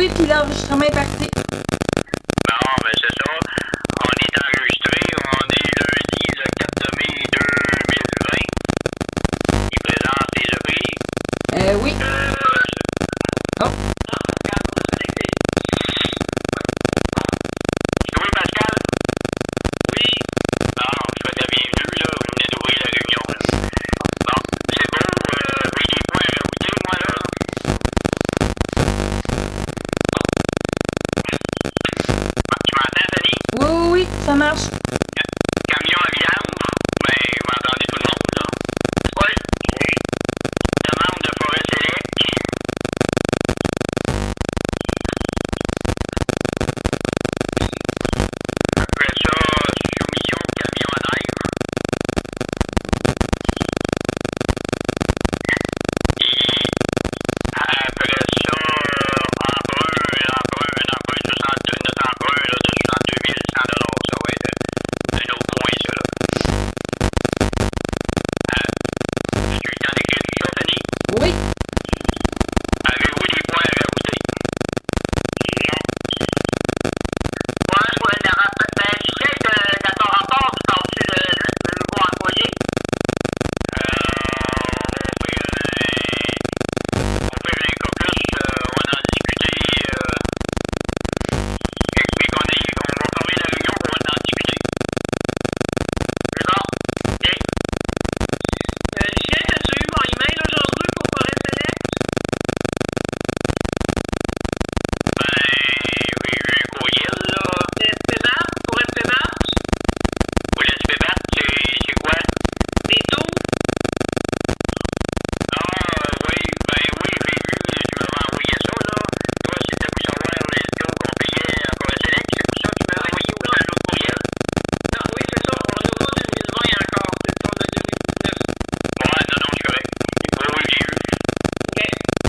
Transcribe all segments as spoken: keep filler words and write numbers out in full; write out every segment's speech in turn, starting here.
enregistré, puis l'enregistrement est parti. Bon, ben c'est ça. On est enregistré. On est lundi, le quatre mai deux mille vingt. Il présente les prix. Euh, oui. Euh... Oh. Oui, Pascal? Oui. Bon, je souhaite la bienvenue, là. Vous venez d'ouvrir la réunion, là. Bon, c'est beau. Euh, j'ai des points à rajouter, moi, là. Bon, tu m'entends, Denis? Oui, oui, oui, ça marche. Camion à viande, ben, vous m'entendez tout le monde, là? Oui. Demande de forêt sélect. Après ça, soumission de camion à neige. Et après ça, emprunt, emprunt, un emprunt, soixante, notre emprunt là, de soixante-deux mille cent dollars, ça va être un autre point, ça, là. Euh, Est-ce que tu as écrit tout ça, Denis? Oui. Avez-vous des points à rajouter? Non. Ouais, pour le rapport. Ben, tu sais que dans ton rapport, tu parles-tu de, de nouveau employé? Euh, on va faire un, on va faire un caucus, euh, on va en discuter, euh, et puis qu'on ait, on va fermer la réunion pour en discuter. C'est bon? OK. Euh, Lucien, as-tu eu mon email aujourd'hui pour Forêt Select? Ben, j'ai eu un courriel, là. S P B A T, pour S P B A T? Pour le S P B A T, c'est, c'est quoi? Des taux? Ah, euh, oui, ben oui, j'ai vu, tu m'avais envoyé ça, là. Toi, c'était pour savoir les taux qu'on payait à Forêt Select, c'est pour ça que tu m'as envoyé ou un autre courriel? Non, oui, c'est ça, on n'a pas deux mille vingt encore, c'est le taux de deux mille dix-neuf. Ouais, non, non, c'est correct. Oui, oui, j'ai vu. OK.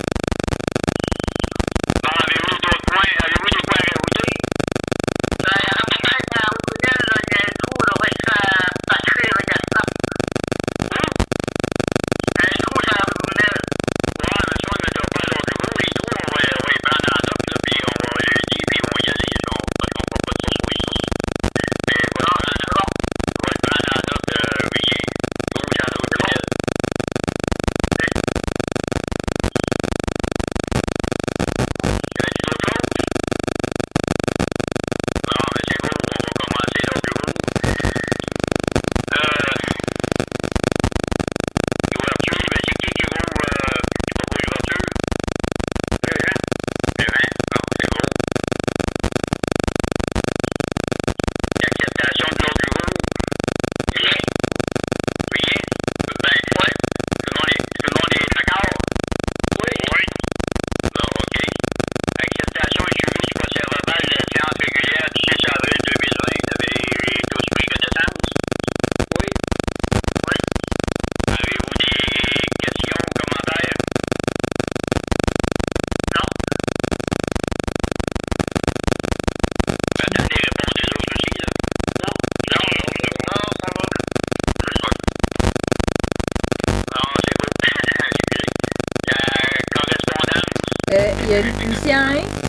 Bon, avez-vous d'autres points? Avez-vous des points à rajouter? Ben, en fait, à Roucoudel, là, il y a un trou, là, ouais, ça passer avec la frappe. Où? Un trou, ça a Roucoudel. Ouais, mais ça, on ne mettra pas à l'autre jour. Les trous, on va, on va les prendre en note, là, puis on va les dire, puis ils vont y aller, là, parce qu'on ne fera pas de source, oui, source. Mais voilà, on va le prendre en note, euh, rien. Rouge à Roucoudel. Y avait-tu d'autres choses? Bon, ben c'est beau, on va commencer l'autre jour. Euh, l'ouverture, ben c'est qui qui rouvre, euh, qui propose l'ouverture? Le vent. Le vent, bon, c'est beau. L'acceptation de l'ordre du jour? Rien. Rien? Ben, ouais. Tout le monde est, tout le monde est d'accord? Oui. Oui. Bon, OK. Acceptation et suivi du procès verbal de la séance régulière du six avril deux mille vingt. Vous avez tous pris connaissance? Oui. Oui. Avez-vous des questions ou commentaires? Non. J'attends les réponses des autres aussi, là. Non. Non, non, non, ça va. Non, c'est beau. Excusez. La correspondance. Euh, il y a Lucien.